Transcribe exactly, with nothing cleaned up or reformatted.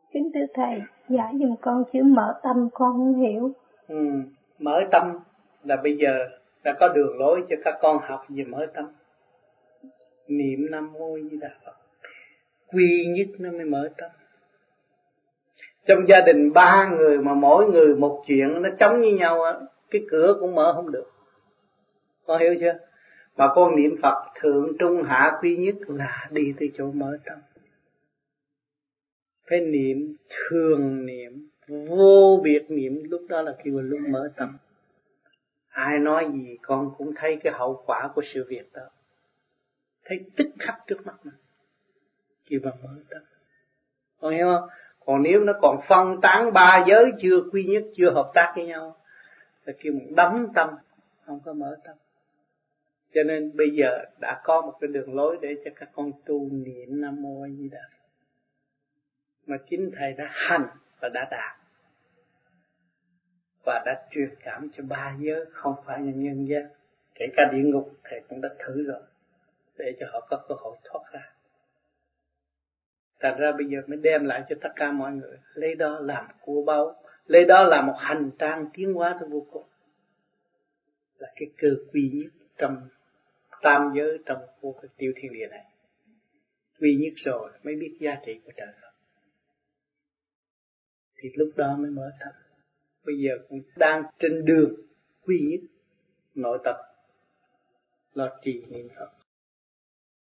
Kính thưa Thầy, giải giùm con chữ mở tâm con không hiểu. Ừ, mở tâm là bây giờ đã có đường lối cho các con học về mở tâm. Niệm Nam Mô Di Đà Phật, quy nhất nó mới mở tâm. Trong gia đình ba người mà mỗi người một chuyện nó chống với nhau, cái cửa cũng mở không được. Con hiểu chưa? Mà con niệm Phật thượng trung hạ quy nhất là đi tới chỗ mở tâm. Phải niệm thường niệm, vô biệt niệm, lúc đó là kêu là lúc mở tâm. Ai nói gì con cũng thấy cái hậu quả của sự việc đó, thấy tức khắc trước mắt mình, kêu bằng mở tâm. Con hiểu không? Còn nếu nó còn phân tán ba giới chưa quy nhất, chưa hợp tác với nhau, là kêu mình đắm tâm, không có mở tâm. Cho nên bây giờ đã có một cái đường lối để cho các con tu niệm Nam Mô A Di Đà Phật, mà chính Thầy đã hành và đã đạt, và đã truyền cảm cho ba giới, không phải là nhân gian, kể cả địa ngục Thầy cũng đã thử rồi, để cho họ có cơ hội thoát ra. Thành ra bây giờ mới đem lại cho tất cả mọi người, lấy đó làm của báu, lấy đó là một hành trang tiến hóa tới vô cùng, là cái cơ quy nhất trong tam giới, trong vô cái tiểu thiên địa này. Quy nhất rồi mới biết giá trị của trời Phật, thì lúc đó mới mở tâm. Bây giờ cũng đang trên đường quy nhất nội tập, lo trì niệm Phật.